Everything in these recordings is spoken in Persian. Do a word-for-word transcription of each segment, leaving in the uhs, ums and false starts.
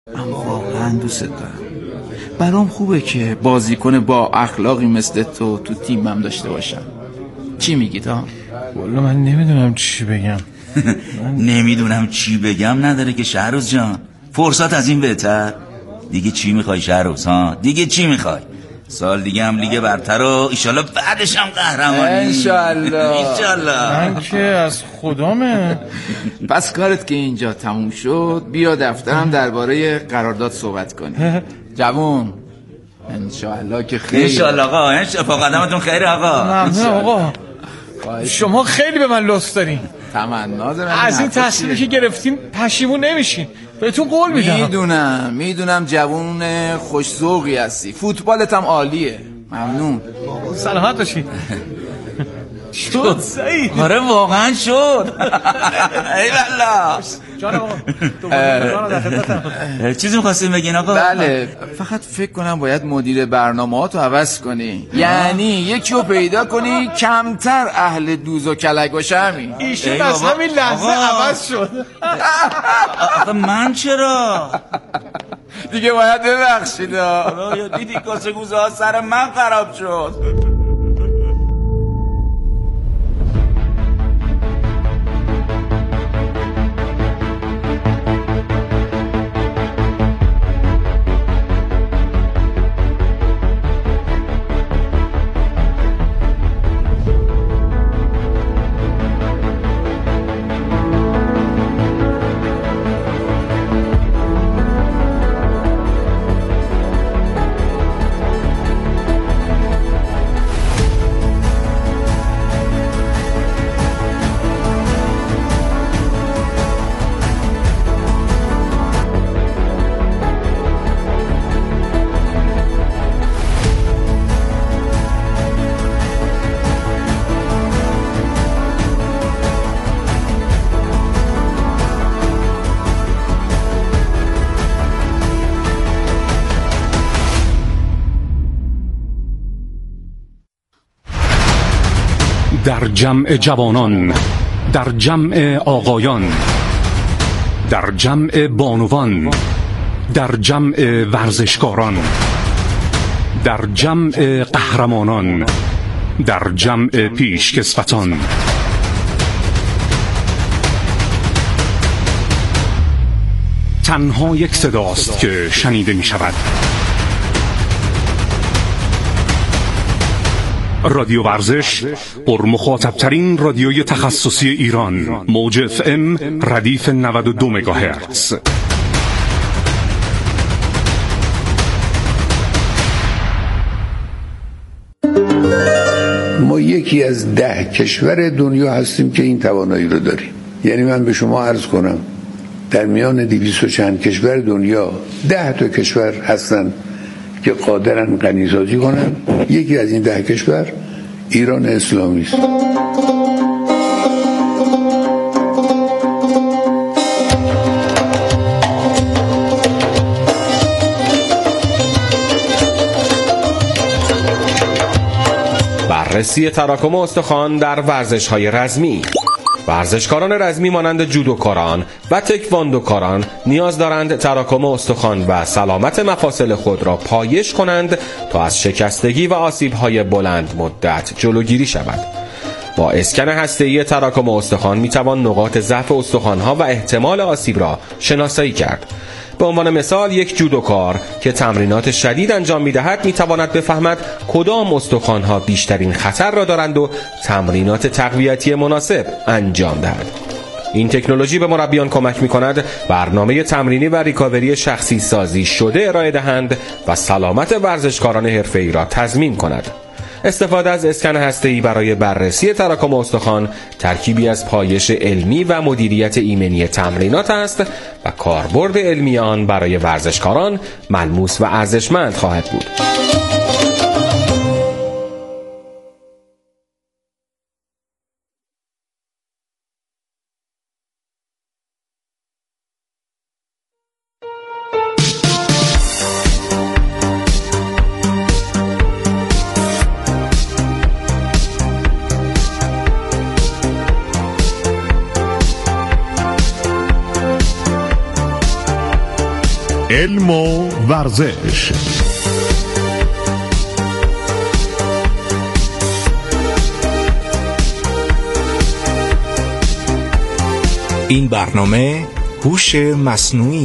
من واقعا دوست دارم. برام خوبه که بازیکن با اخلاقی مثل تو تو تیمم داشته باشم. چی میگی تا؟ والا من نمیدونم چی بگم. نمیدونم چی بگم نداره که شهروز جان. فرصت از این بهتر. دیگه چی میخوای شهروز ها؟ دیگه چی میخوای؟ سال دیگه هم لیگ برتر و ایشالله بعدش هم قهرمانی. انشالله انشالله. من که از خدامه. پس کارت که اینجا تموم شد بیا دفترم درباره قرارداد صحبت کنیم. جوون انشالله که خیر. انشالله آقا. انشالله قدمتون خیره آقا. ممنون آقا. شما خیلی به من لطف دارین. تمنا دارم از این تصمیمی که گرفتین پشیمون نمیشین. بهتون قول میدم. میدونم میدونم جوون خوش‌ذوقی هستی. فوتبالت هم عالیه. ممنون. سلامت باشین. شد سعید. آره واقعا شد. ای والله. جان آقا. جان در خدمتم. چیزی می‌خواستین بگین آقا؟ بله فقط فکر کنم باید مدیر برنامه‌هاتو عوض کنی. یعنی یکی رو پیدا کنی کمتر اهل دوز و کلک باشه. همین ایشون از همین لحظه عوض شد. آقا من چرا؟ دیگه باید ببخشید. آره دیدی کاسه گوزه ها سر من خراب شد. در جمع جوانان، در جمع آقایان، در جمع بانوان، در جمع ورزشکاران، در جمع قهرمانان، در جمع پیشکسوتان، تنها یک صداست که شنیده می شود. رادیو ورزش، پرمخاطب‌ترین رادیوی تخصصی ایران، موج اف ام ردیف نود و دو مگاهرتز. ما یکی از ده کشور دنیا هستیم که این توانایی رو داریم. یعنی من به شما عرض کنم در میان دویست و چند کشور دنیا ده تا کشور هستن که قادرن غنیسازی کنن. یکی از این ده کشور ایران اسلامی است. بررسی تراکم استخوان در ورزش‌های رزمی. ورزشکاران رزمی مانند جودوکاران و تکواندوکاران نیاز دارند تراکم استخوان و سلامت مفاصل خود را پایش کنند تا از شکستگی و آسیب‌های بلند مدت جلوگیری شود. با اسکن هسته‌ای تراکم استخوان می‌توان نقاط ضعف استخوان‌ها و احتمال آسیب را شناسایی کرد. به عنوان مثال یک جودوکار که تمرینات شدید انجام می‌دهد می‌تواند بفهمد کدام استخوان‌ها بیشترین خطر را دارند و تمرینات تقویتی مناسب انجام دهد. این تکنولوژی به مربیان کمک می‌کند برنامه تمرینی و ریکاوری شخصی سازی شده ارائه دهند و سلامت ورزشکاران حرفه‌ای را تضمین کند. استفاده از اسکن هسته‌ای برای بررسی تراکم استخوان ترکیبی از پایش علمی و مدیریت ایمنی تمرینات است و کاربرد علمی آن برای ورزشکاران ملموس و ارزشمند خواهد بود. علم و ورزش. این برنامه هوش مصنوعی.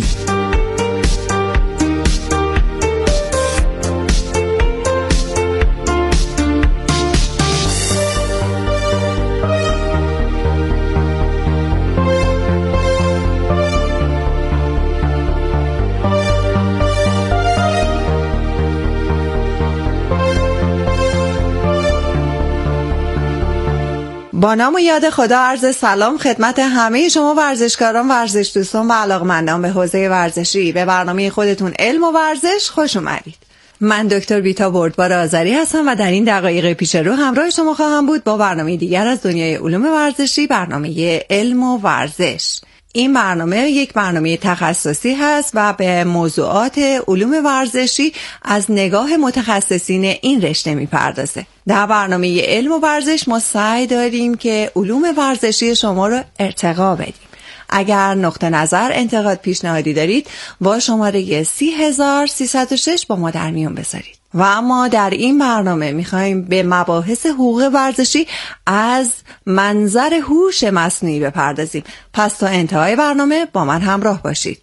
با نام و یاد خدا عرض سلام خدمت همه شما ورزشکاران، ورزش دوستان و علاقمندان به حوزه ورزشی. به برنامه خودتون علم و ورزش خوش اومدید. من دکتر بیتا بردبار آذری هستم و در این دقایق پیش رو همراه شما خواهم بود با برنامه دیگر از دنیای علوم ورزشی، برنامه علم و ورزش. این برنامه یک برنامه تخصصی هست و به موضوعات علوم ورزشی از نگاه متخصصین این رشته میپردازه. در برنامه علم و ورزش ما سعی داریم که علوم ورزشی شما رو ارتقا بدیم. اگر نقطه نظر، انتقاد، پیشنهادی دارید با شماره سی هزار و سیصد و شش با ما در میون بذارید. و اما در این برنامه میخوایم به مباحث حقوق ورزشی از منظر هوش مصنوعی بپردازیم. پس تا انتهای برنامه با من همراه باشید.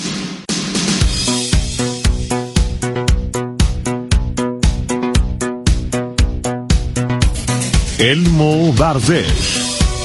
علم و ورزش.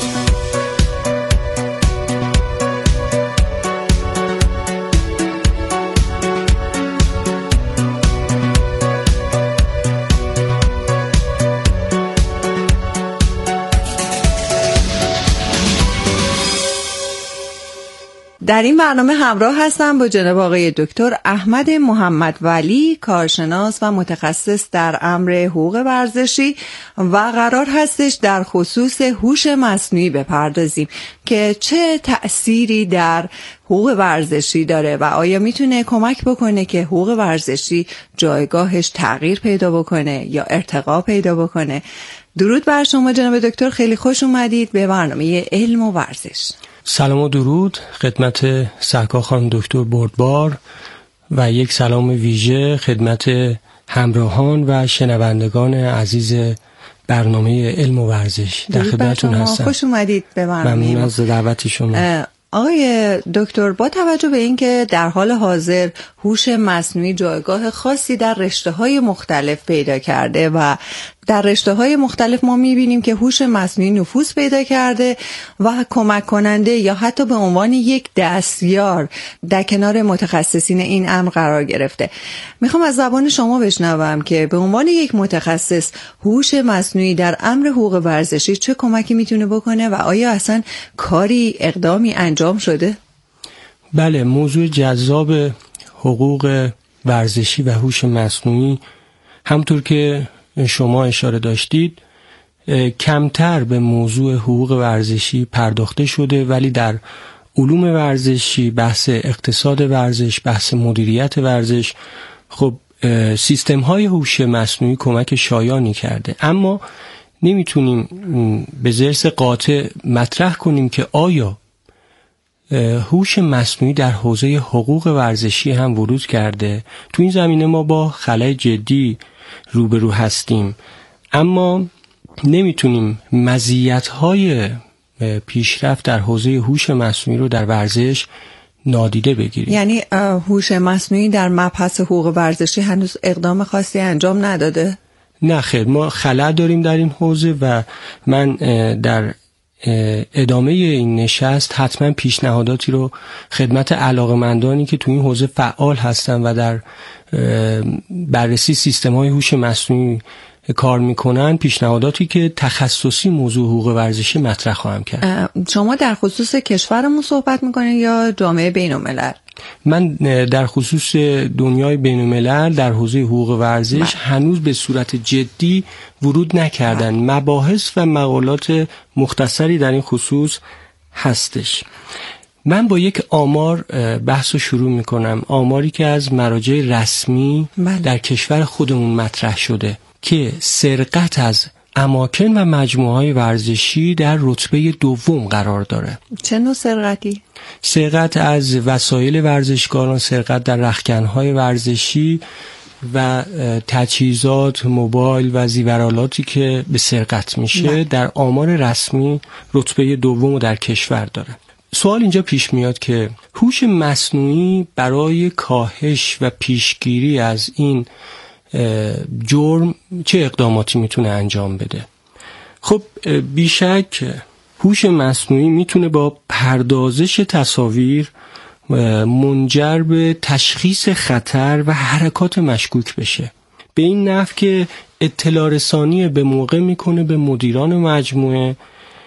در این برنامه همراه هستم با جناب آقای دکتر احمد محمد ولی، کارشناس و متخصص در امر حقوق ورزشی و قرار هستش در خصوص هوش مصنوعی بپردازیم که چه تأثیری در حقوق ورزشی داره و آیا میتونه کمک بکنه که حقوق ورزشی جایگاهش تغییر پیدا بکنه یا ارتقا پیدا بکنه. درود بر شما جناب دکتر، خیلی خوش اومدید به برنامه علم و ورزش. سلام و درود خدمت سرکار خانم دکتر بردبار و یک سلام ویژه خدمت همراهان و شنوندگان عزیز برنامه علم و ورزش. در خدمتتون هستم. خوش اومدید به برنامه. ممنون از دعوت شما. آقای دکتر، با توجه به اینکه در حال حاضر هوش مصنوعی جایگاه خاصی در رشته‌های مختلف پیدا کرده و در رشته‌های مختلف ما می‌بینیم که هوش مصنوعی نفوذ پیدا کرده و کمک کننده یا حتی به عنوان یک دستیار در کنار متخصصین این امر قرار گرفته. میخوام از زبان شما بشنوم که به عنوان یک متخصص هوش مصنوعی در امر حقوق ورزشی چه کمکی میتونه بکنه و آیا اصلا کاری، اقدامی انجام شده؟ بله، موضوع جذاب حقوق ورزشی و هوش مصنوعی همطور که شما اشاره داشتید کمتر به موضوع حقوق ورزشی پرداخته شده، ولی در علوم ورزشی، بحث اقتصاد ورزش، بحث مدیریت ورزش، خب سیستم های هوش مصنوعی کمک شایانی کرده. اما نمیتونیم به ضرس قاطع مطرح کنیم که آیا هوش مصنوعی در حوزه حقوق ورزشی هم ورود کرده. تو این زمینه ما با خلأ جدی روبرو هستیم، اما نمیتونیم مزیت‌های پیشرفت در حوزه هوش مصنوعی رو در ورزش نادیده بگیریم. یعنی هوش مصنوعی در مبحث حقوق ورزشی هنوز اقدام خاصی انجام نداده؟ نه خیر، ما خلأ داریم در این حوزه و من در ادامه این نشست حتما پیشنهاداتی رو خدمت علاقه‌مندانی که تو این حوزه فعال هستن و در بررسی سیستم‌های هوش مصنوعی کار میکنن، پیشنهاداتی که تخصصی موضوع حقوق ورزشی مطرح خواهم کرد. شما در خصوص کشورمون صحبت میکنین یا جامعه بین‌الملل؟ من در خصوص دنیای بین‌الملل در حوزه حقوق ورزش من. هنوز به صورت جدی ورود نکردن. من. مباحث و مقالات مختصری در این خصوص هستش. من با یک آمار بحث رو شروع میکنم، آماری که از مراجع رسمی بله. در کشور خودمون مطرح شده که سرقت از اماکن و مجموعه‌های ورزشی در رتبه دوم قرار داره. چه نوع سرقتی؟ سرقت از وسایل ورزشکاران، سرقت در رختکن‌های ورزشی و تجهیزات، موبایل و زیورالاتی که به سرقت میشه نه. در آمار رسمی رتبه دوم در کشور داره. سوال اینجا پیش میاد که هوش مصنوعی برای کاهش و پیشگیری از این جرم چه اقداماتی میتونه انجام بده؟ خب بیشک هوش مصنوعی میتونه با پردازش تصاویر منجر به تشخیص خطر و حرکات مشکوک بشه، به این نحو که اطلاع رسانی به موقع میکنه به مدیران مجموعه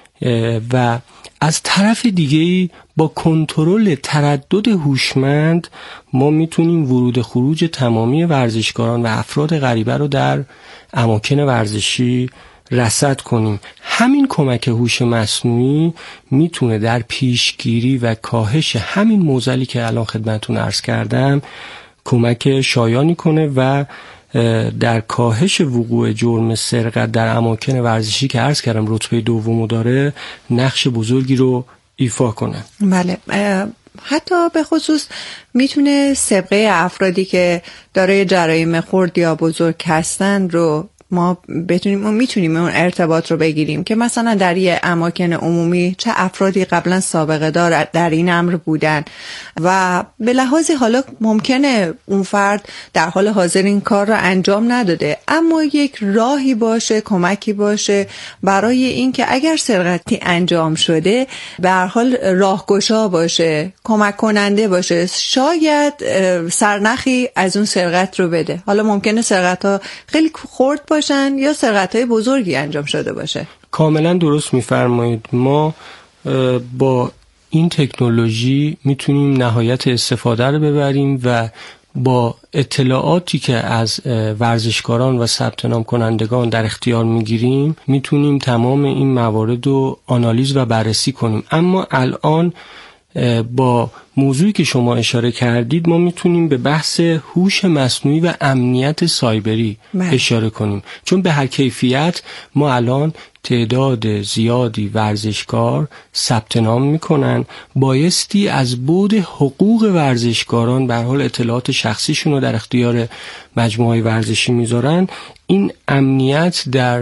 و از طرف دیگه‌ای با کنترل تردد هوشمند ما میتونیم ورود خروج تمامی ورزشکاران و افراد غریبه رو در اماکن ورزشی رصد کنیم. همین کمک هوش مصنوعی میتونه در پیشگیری و کاهش همین معضلی که الان خدمتتون عرض کردم کمک شایانی کنه و در کاهش وقوع جرم سرقت در اماکن ورزشی که عرض کردم رتبه دومو داره نقش بزرگی رو ایفا کنه. بله، حتی به خصوص میتونه سابقه افرادی که دارای جرایم خرد یا بزرگ هستن رو ما بتونیم و میتونیم اون ارتباط رو بگیریم که مثلا در یه اماکن عمومی چه افرادی قبلا سابقه دار در این امر بودن و به لحاظی حالا ممکنه اون فرد در حال حاضر این کار رو انجام نداده، اما یک راهی باشه، کمکی باشه برای این که اگر سرقتی انجام شده به هر حال راهگشا باشه، کمک کننده باشه، شاید سرنخی از اون سرقت رو بده. حالا ممکنه سرقت ها خیلی خرد باشه باشن یا سرقت‌های بزرگی انجام شده باشه. کاملا درست می‌فرمایید. ما با این تکنولوژی میتونیم نهایت استفاده رو ببریم و با اطلاعاتی که از ورزشکاران و ثبت نام کنندگان در اختیار میگیریم میتونیم تمام این موارد رو آنالیز و بررسی کنیم. اما الان با موضوعی که شما اشاره کردید ما میتونیم به بحث هوش مصنوعی و امنیت سایبری من. اشاره کنیم، چون به هر کیفیت ما الان تعداد زیادی ورزشکار ثبت نام میکنن، بایستی از بعد حقوق ورزشکاران به هر حال اطلاعات شخصیشون رو در اختیار مجموعه ورزشی میذارن. این امنیت در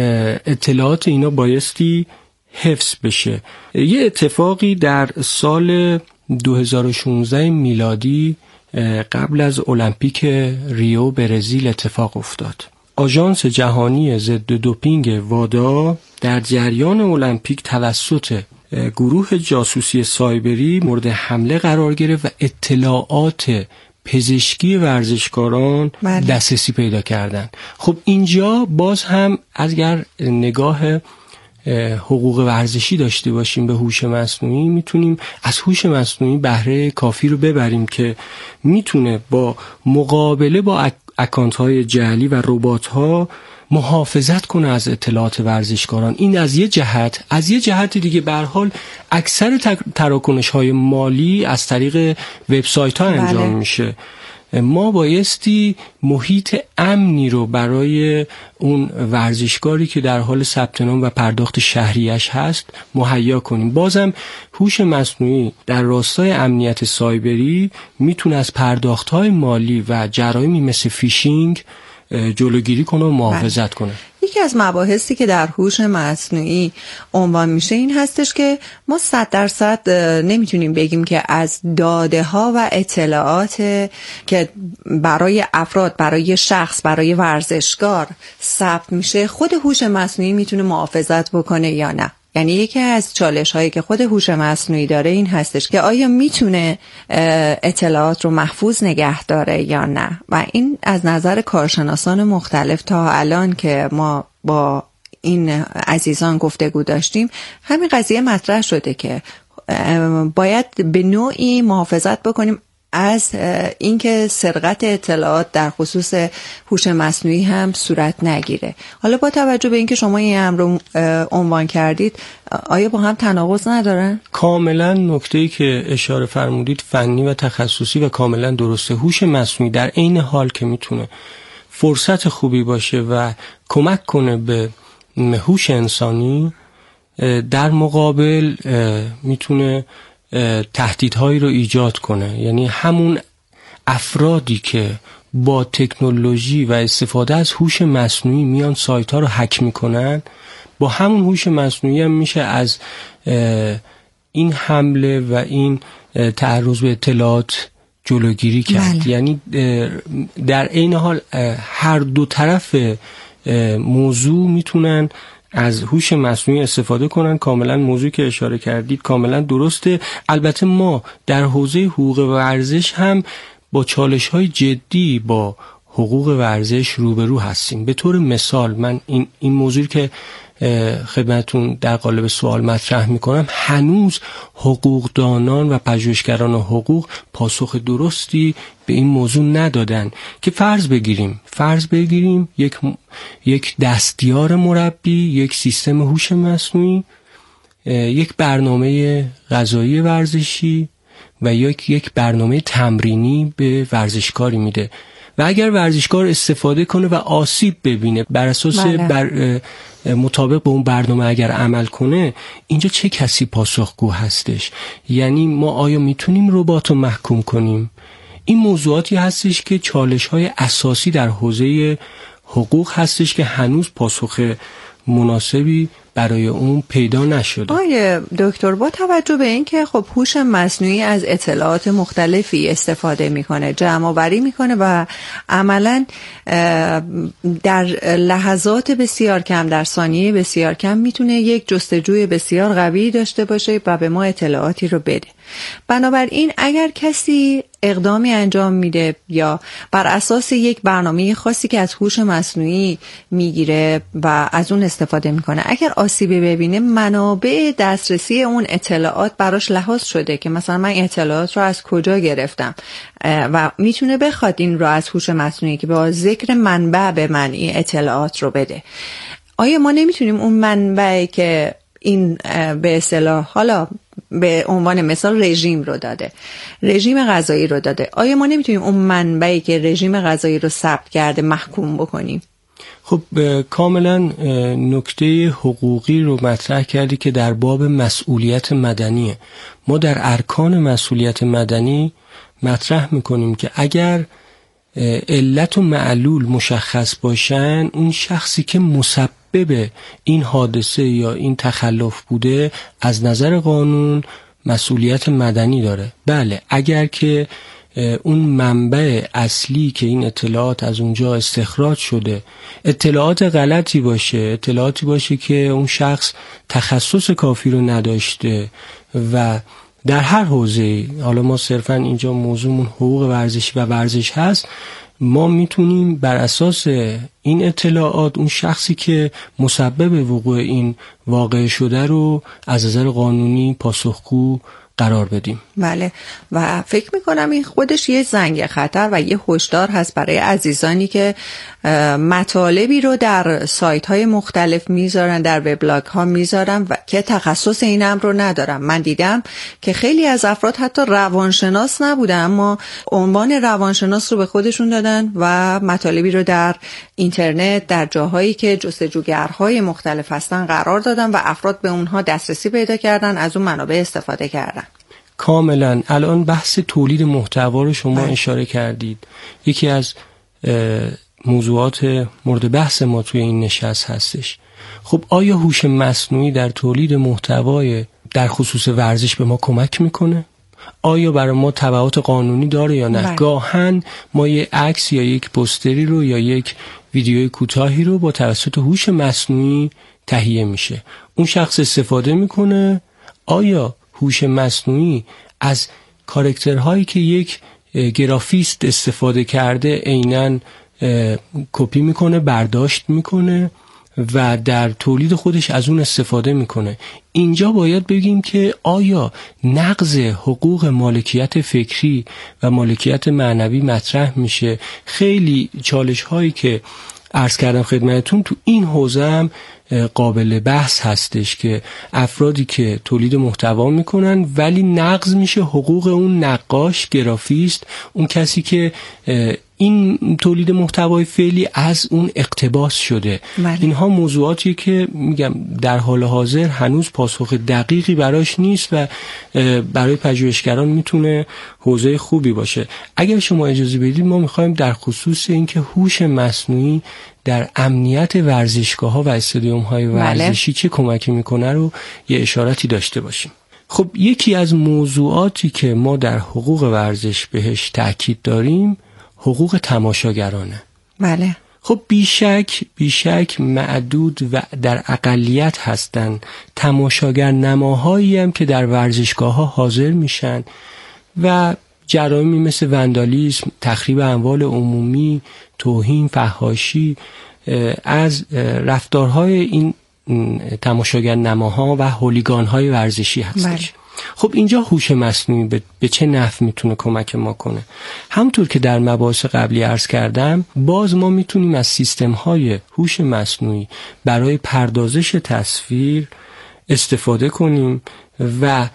اطلاعات اینا بایستی حفظ بشه. یه اتفاقی در سال دو هزار و شانزده میلادی قبل از المپیک ریو برزیل اتفاق افتاد. آژانس جهانی ضد دوپینگ وادا در جریان المپیک توسط گروه جاسوسی سایبری مورد حمله قرار گرفت و اطلاعات پزشکی ورزشکاران بله. دسترسی پیدا کردن. خب اینجا باز هم اگر نگاه حقوق ورزشی داشته باشیم به هوش مصنوعی میتونیم از هوش مصنوعی بهره کافی رو ببریم که میتونه با مقابله با اکانت های جعلی و ربات ها محافظت کنه از اطلاعات ورزشکاران. این از یه جهت. از یه جهت دیگه به هر حال اکثر تراکنش های مالی از طریق وبسایت ها انجام بله. میشه. ما بایستی محیط امنی رو برای اون ورزشکاری که در حال ثبت نام و پرداخت شهریش هست مهیا کنیم. بازم هوش مصنوعی در راستای امنیت سایبری میتونه از پرداخت‌های مالی و جرایمی مثل فیشینگ جلوگیری کنه و محافظت کنه. یکی از مباحثی که در هوش مصنوعی عنوان میشه این هستش که ما صد درصد نمیتونیم بگیم که از داده ها و اطلاعات که برای افراد، برای شخص، برای ورزشکار ثبت میشه خود هوش مصنوعی میتونه محافظت بکنه یا نه. یعنی یکی از چالش هایی که خود هوش مصنوعی داره این هستش که آیا میتونه اطلاعات رو محفوظ نگه داره یا نه، و این از نظر کارشناسان مختلف تا الان که ما با این عزیزان گفتگو داشتیم همین قضیه مطرح شده که باید به نوعی محافظت بکنیم از اینکه سرقت اطلاعات در خصوص هوش مصنوعی هم صورت نگیره. حالا با توجه به اینکه شما این امر رو عنوان کردید آیا با هم تناقض ندارن؟ کاملا نکته‌ای که اشاره فرمودید فنی و تخصصی و کاملا درسته. هوش مصنوعی در عین حال که میتونه فرصت خوبی باشه و کمک کنه به هوش انسانی در مقابل میتونه تهدیدهایی رو ایجاد کنه. یعنی همون افرادی که با تکنولوژی و استفاده از هوش مصنوعی میان سایت ها رو هک میکنن، با همون هوش مصنوعی هم میشه از این حمله و این تعرض به اطلاعات جلوگیری کرد. بله. یعنی در عین حال هر دو طرف موضوع میتونن از هوش مصنوعی استفاده کنن. کاملا موضوعی که اشاره کردید کاملا درسته. البته ما در حوزه حقوق ورزش هم با چالش های جدی با حقوق ورزش روبرو هستیم. به طور مثال من این این موضوعی که خدمتون در قالب سوال مطرح میکنم، هنوز حقوقدانان و پژوهشگران حقوق پاسخ درستی به این موضوع ندادن که فرض بگیریم فرض بگیریم یک یک دستیار مربی، یک سیستم هوش مصنوعی، یک برنامه غذایی ورزشی و یک یک برنامه تمرینی به ورزشکاری میده و اگر ورزشکار استفاده کنه و آسیب ببینه بر اساس بر مطابق به اون برنامه اگر عمل کنه، اینجا چه کسی پاسخگو هستش؟ یعنی ما آیا میتونیم ربات رو محکوم کنیم؟ این موضوعاتی هستش که چالش‌های اساسی در حوزه حقوق هستش که هنوز پاسخ مناسبی برای اون پیدا نشده. آقای دکتر، با توجه به اینکه خب هوش مصنوعی از اطلاعات مختلفی استفاده میکنه، جمع آوری میکنه و عملاً در لحظات بسیار کم، در ثانیه بسیار کم میتونه یک جستجوی بسیار قوی داشته باشه و به ما اطلاعاتی رو بده. بنابراین اگر کسی اقدامی انجام میده یا بر اساس یک برنامه خاصی که از هوش مصنوعی میگیره و از اون استفاده میکنه، اگر آسیبی ببینه، منابع دسترسی اون اطلاعات براش لحاظ شده که مثلا من اطلاعات رو از کجا گرفتم و میتونه بخواد این رو از هوش مصنوعی که با ذکر منبع به من این اطلاعات رو بده. آیا ما نمیتونیم اون منبعی که این به اصطلاح حالا به عنوان مثال رژیم رو داده، رژیم غذایی رو داده، آیا ما نمیتونیم اون منبعی که رژیم غذایی رو ثبت کرده محکوم بکنیم؟ خب کاملا نکته حقوقی رو مطرح کردی که در باب مسئولیت مدنیه. ما در ارکان مسئولیت مدنی مطرح میکنیم که اگر علت و معلول مشخص باشن، اون شخصی که مسبب این حادثه یا این تخلف بوده از نظر قانون مسئولیت مدنی داره. بله، اگر که اون منبع اصلی که این اطلاعات از اونجا استخراج شده اطلاعات غلطی باشه، اطلاعاتی باشه که اون شخص تخصص کافی رو نداشته و در هر حوزه، حالا ما صرفا اینجا موضوعمون حقوق ورزشی و ورزش هست، ما میتونیم بر اساس این اطلاعات اون شخصی که مسبب وقوع این واقعه شده رو از نظر قانونی پاسخگو قرار بدیم. بله، و فکر میکنم این خودش یه زنگ خطر و یه هشدار هست برای عزیزانی که مطالبی رو در سایت های مختلف میذارن، در وبلاگ ها میذارن و که تخصص این امر رو ندارن. من دیدم که خیلی از افراد حتی روانشناس نبودن اما عنوان روانشناس رو به خودشون دادن و مطالبی رو در اینترنت در جاهایی که جستجوگرهای مختلف هستن قرار دادن و افراد به اونها دسترسی پیدا کردن، از اون منابع استفاده کردن. کاملا. الان بحث تولید محتوا رو شما بله. اشاره کردید. یکی از موضوعات مورد بحث ما توی این نشست هستش. خب آیا هوش مصنوعی در تولید محتوای در خصوص ورزش به ما کمک میکنه؟ آیا برای ما تبعات قانونی داره یا نه؟ بله. گاهن ما یک عکس یا یک پوستری رو یا یک ویدیوی کوتاهی رو با توسط هوش مصنوعی تهیه میشه، اون شخص استفاده میکنه. آیا هوش مصنوعی از کاراکترهایی که یک گرافیست استفاده کرده عیناً کپی میکنه، برداشت میکنه و در تولید خودش از اون استفاده میکنه؟ اینجا باید بگیم که آیا نقض حقوق مالکیت فکری و مالکیت معنوی مطرح میشه؟ خیلی چالش هایی که عرض کردم خدمتتون تو این حوزه هم قابل بحث هستش که افرادی که تولید محتوا میکنن ولی نقض میشه حقوق اون نقاش، گرافیست، اون کسی که این تولید محتوای فعلی از اون اقتباس شده. بله. اینها موضوعاتی که میگم در حال حاضر هنوز پاسخ دقیقی براش نیست و برای پژوهشگران میتونه حوزه خوبی باشه. اگر شما اجازه بدید ما میخوایم در خصوص اینکه هوش مصنوعی در امنیت ورزشگاه‌ها و استادیوم‌های ورزشی چه کمکی میکنه رو یه اشاراتی داشته باشیم. خب یکی از موضوعاتی که ما در حقوق ورزش بهش تاکید داریم حقوق تماشاگرانه. بله. خب بیشک بیشک معدود و در اقلیت هستن تماشاگر نماهایی هم که در ورزشگاه‌ها حاضر میشن و جرایمی مثل وندالیسم، تخریب اموال عمومی، توهین، فحاشی از رفتارهای این تماشاگر نماها و هولیگان‌های ورزشی هستش. بله. خب اینجا هوش مصنوعی به, به چه نحو میتونه کمک ما کنه؟ همونطور که در مباحث قبلی عرض کردم، باز ما میتونیم از سیستم‌های هوش مصنوعی برای پردازش تصویر استفاده کنیم و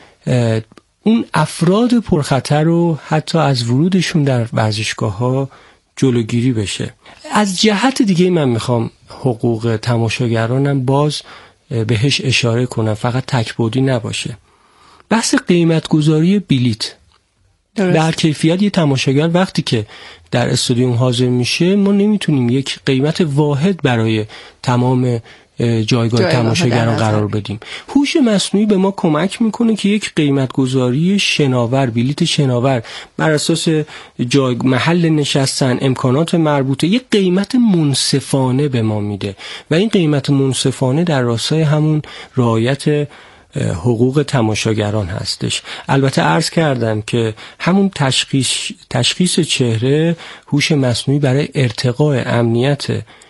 اون افراد پرخطر رو حتی از ورودشون در ورزشگاه‌ها جلوگیری بشه. از جهت دیگه من میخوام حقوق تماشاگرانم باز بهش اشاره کنم، فقط تک‌بعدی نباشه. بحث قیمت گذاری بلیت در کیفیت یه تماشاگر وقتی که در استادیوم حاضر میشه ما نمیتونیم یک قیمت واحد برای تمام جایگاه تماشاگران قرار بدیم. هوش مصنوعی به ما کمک میکنه که یک قیمت گذاری شناور، بلیت شناور بر اساس جای محل نشستن، امکانات مربوطه، یک قیمت منصفانه به ما میده و این قیمت منصفانه در راستای همون رعایت حقوق تماشاگران هستش. البته عرض کردم که همون تشخیص تشخیص چهره هوش مصنوعی برای ارتقاء امنیت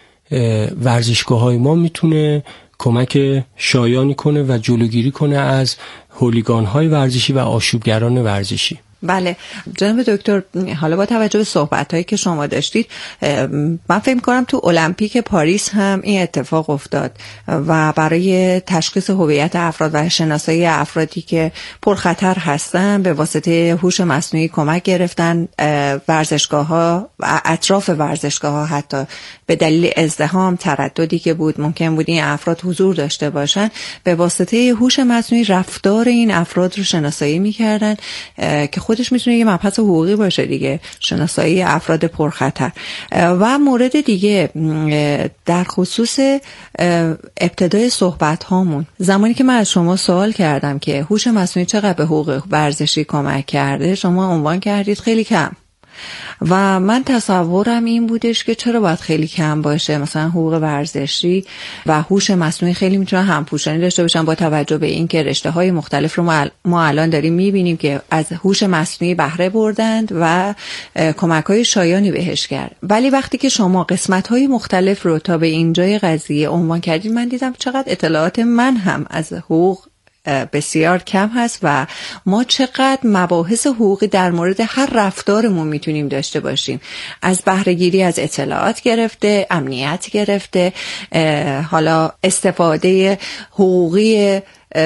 ورزشگاه‌های ما میتونه کمک شایانی کنه و جلوگیری کنه از هولیگان‌های ورزشی و آشوبگران ورزشی. بله جناب دکتر، حالا با توجه به صحبت‌هایی که شما داشتید من فکر می‌کنم تو المپیک پاریس هم این اتفاق افتاد و برای تشخیص هویت افراد و شناسایی افرادی که پرخطر هستن به واسطه هوش مصنوعی کمک گرفتن. ورزشگاه‌ها و اطراف ورزشگاه‌ها حتی به دلیل ازدحام، ترددی که بود ممکن بود این افراد حضور داشته باشن، به واسطه هوش مصنوعی رفتار این افراد رو شناسایی می‌کردن که خودش میتونه یه مبحث حقوقی باشه دیگه، شناسایی افراد پرخطر. و مورد دیگه در خصوص ابتدای صحبت هامون، زمانی که من از شما سوال کردم که هوش مصنوعی چقدر به حقوق ورزشی کمک کرده، شما عنوان کردید خیلی کم و من تصورم این بودش که چرا باید خیلی کم باشه. مثلا حقوق ورزشی و هوش مصنوعی خیلی میتونن همپوشانی داشته باشن با توجه به این که رشته های مختلف رو ما الان داریم میبینیم که از هوش مصنوعی بهره بردند و کمک های شایانی بهش کرد. ولی وقتی که شما قسمت های مختلف رو تا به اینجای قضیه عنوان کردید، من دیدم چقدر اطلاعات من هم از حقوق بسیار کم هست و ما چقدر مباحث حقوقی در مورد هر رفتارمون میتونیم داشته باشیم، از بهره‌گیری از اطلاعات گرفته، امنیت گرفته، حالا استفاده حقوقی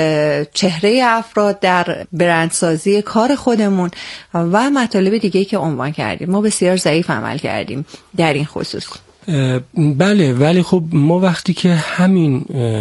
چهره افراد در برندسازی کار خودمون و مطالب دیگه‌ای که عنوان کردیم. ما بسیار ضعیف عمل کردیم در این خصوص. بله، ولی خب ما وقتی که همین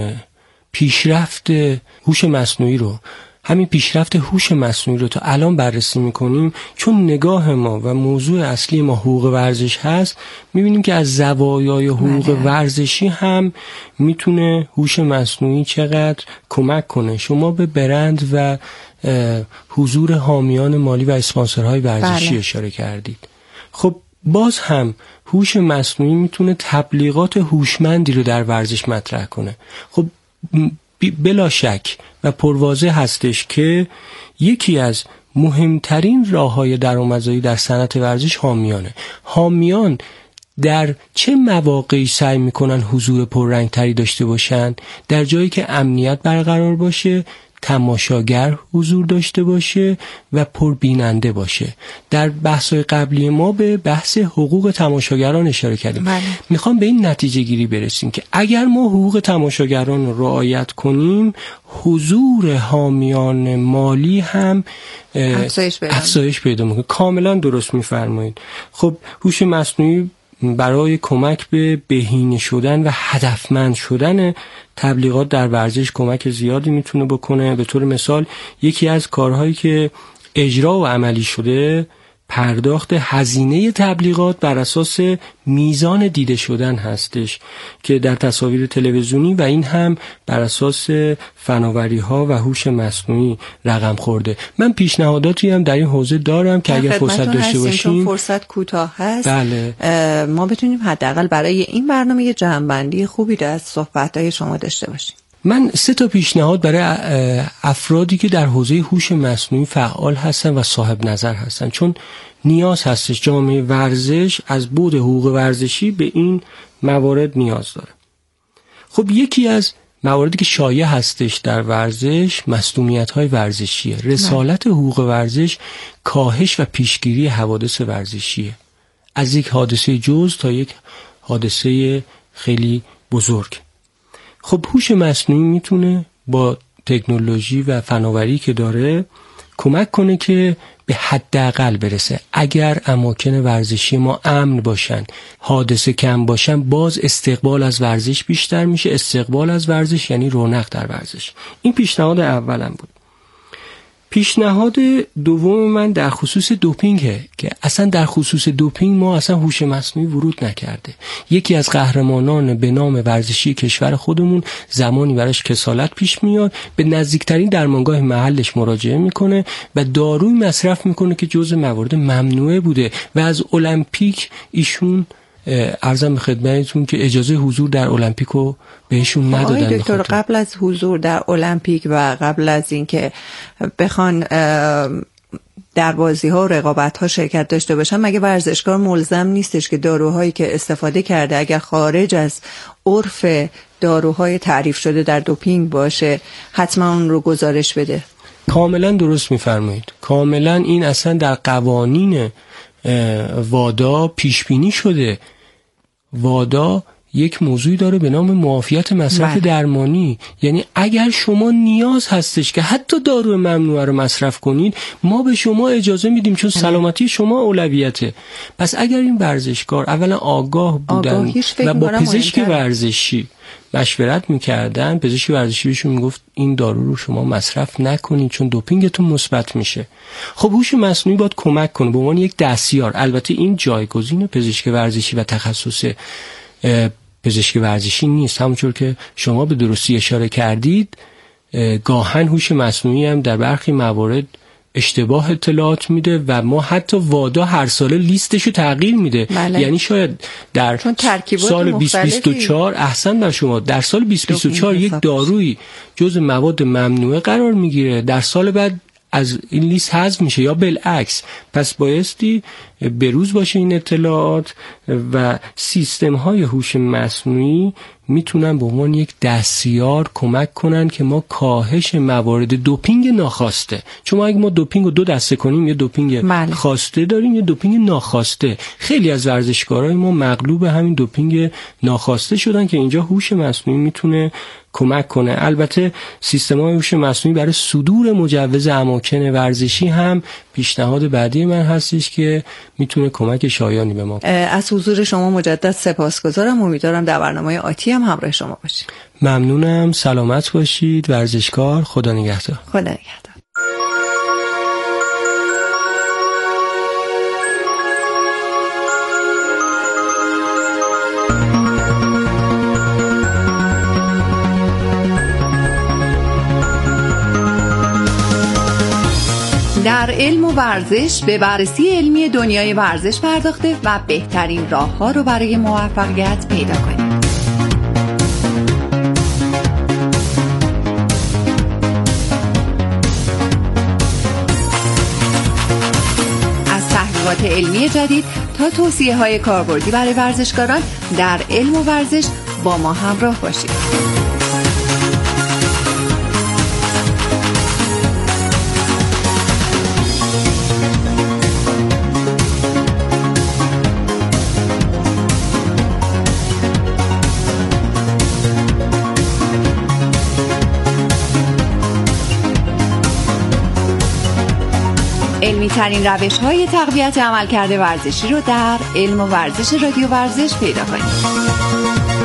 پیشرفت هوش مصنوعی رو همین پیشرفت هوش مصنوعی رو تا الان بررسی میکنیم، چون نگاه ما و موضوع اصلی ما حقوق ورزش هست، میبینیم که از زوایای حقوق مده. ورزشی هم میتونه هوش مصنوعی چقدر کمک کنه. شما به برند و حضور حامیان مالی و اسپانسرهای ورزشی بله. اشاره کردید. خب باز هم هوش مصنوعی میتونه تبلیغات هوشمندی رو در ورزش مطرح کنه. خب بلا شک و پرواضح هستش که یکی از مهمترین راه‌های درآمدزایی در صنعت ورزش حامیانه. حامیان در چه مواقعی سعی میکنن حضور پررنگتری داشته باشن؟ در جایی که امنیت برقرار باشه، تماشاگر حضور داشته باشه و پربیننده باشه. در بحث‌های قبلی ما به بحث حقوق تماشاگران اشاره کردیم. بله. میخوام به این نتیجه گیری برسیم که اگر ما حقوق تماشاگران رو رعایت کنیم، حضور حامیان مالی هم افزایش پیدا میکنه. کاملا درست میفرمایید. خب هوش مصنوعی برای کمک به بهینه شدن و هدفمند شدن تبلیغات در ورزش کمک زیادی میتونه بکنه. به طور مثال یکی از کارهایی که اجرا و عملی شده پرداخت هزینه تبلیغات بر اساس میزان دیده شدن هستش که در تصاویر تلویزیونی و این هم بر اساس فناوری ها و هوش مصنوعی رقم خورده. من پیشنهاداتی هم در این حوزه دارم که اگر فرصت داشته باشیم، چون فرصت کوتاه هست، بله. ما بتونیم حداقل برای این برنامه یه جمع‌بندی خوبی از صحبت‌های شما داشته باشیم. من سه تا پیشنهاد برای افرادی که در حوزه هوش مصنوعی فعال هستن و صاحب نظر هستن، چون نیاز هستش جامعه ورزش از بعد حقوق ورزشی به این موارد نیاز داره. خب یکی از مواردی که شایع هستش در ورزش مصدومیت‌های ورزشیه. رسالت حقوق ورزش کاهش و پیشگیری حوادث ورزشیه، از یک حادثه جز تا یک حادثه خیلی بزرگ. خب هوش مصنوعی میتونه با تکنولوژی و فناوری که داره کمک کنه که به حداقل برسه. اگر اماکن ورزشی ما امن باشن، حادثه کم باشن، باز استقبال از ورزش بیشتر میشه. استقبال از ورزش یعنی رونق در ورزش. این پیشنهاد اولم بود. پیشنهاد دوم من در خصوص دوپینگه که اصلا در خصوص دوپینگ ما اصلا هوش مصنوعی ورود نکرده. یکی از قهرمانان به نام ورزشی کشور خودمون زمانی براش کسالت پیش میاد، به نزدیکترین درمانگاه محلش مراجعه میکنه و داروی مصرف میکنه که جزء موارد ممنوعه بوده و از المپیک ایشون عرضم به خدمتتون که اجازه حضور در المپیکو بهشون ندادن. آقای دکتر، قبل از حضور در المپیک و قبل از اینکه بخوان در بازی ها و رقابت ها شرکت داشته باشن، مگه ورزشکار ملزم نیستش که داروهایی که استفاده کرده اگر خارج از عرف داروهای تعریف شده در دوپینگ باشه حتما اون رو گزارش بده؟ کاملا درست میفرمایید. کاملا این اصلا در قوانین وادا پیش بینی شده. وادا یک موضوعی داره به نام معافیت مصرف بله. درمانی. یعنی اگر شما نیاز هستش که حتی دارو ممنوعه رو مصرف کنید، ما به شما اجازه میدیم چون سلامتی شما اولویته. پس اگر این ورزشکار اولا آگاه بودن و با پزشک ورزشی مشورت میکردن، پزشک ورزشی بهشون میگفت این دارو رو شما مصرف نکنید چون دوپینگتون مثبت میشه. خب هوش مصنوعی باید کمک کنه به عنوان یک دستیار. البته این جایگزین پزشک ورزشی و تخصص پزشک ورزشی نیست. همونطور که شما به درستی اشاره کردید، گاهن هوش مصنوعی هم در برخی موارد اشتباه اطلاعات میده و ما حتی وادا هر ساله لیستشو تغییر میده. بله. یعنی شاید در سال بیست بیست و چهار احسن در شما در سال بیست بیست و چهار یک دارویی جز مواد ممنوعه قرار میگیره، در سال بعد از این لیست حذف میشه یا بالعکس. پس بایستی بروز باشه این اطلاعات و سیستم های هوش مصنوعی میتونن به عنوان یک دستیار کمک کنن که ما کاهش موارد دوپینگ ناخواسته، چون اگه ما دوپینگ رو دو دسته کنیم، یه دوپینگ مالی. خواسته داریم، یه دوپینگ ناخواسته. خیلی از ورزشکارای ما مغلوب همین دوپینگ ناخواسته شدن که اینجا هوش مصنوعی میتونه کمک کنه. البته سیستم‌های هوش مصنوعی برای صدور مجوز اماکن ورزشی هم پیشنهاد بعدی من هستش که میتونه کمک شایانی به ما کنه. از حضور شما مجدد سپاسگزارم. امیدوارم در برنامه آتی هم همراه شما باشیم. ممنونم. سلامت باشید ورزشکار. خدا نگهدار. خدا نگهدار. در علم و ورزش به بررسی علمی دنیای ورزش پرداخته و بهترین راه‌ها رو برای موفقیت پیدا کنید. از تحقیقات علمی جدید تا توصیه‌های کاربردی برای ورزشکاران در علم و ورزش با ما همراه باشید. بهترین روش های تقویت عملکرد ورزشی رو در علم و ورزش رادیو ورزش پیدا کنید.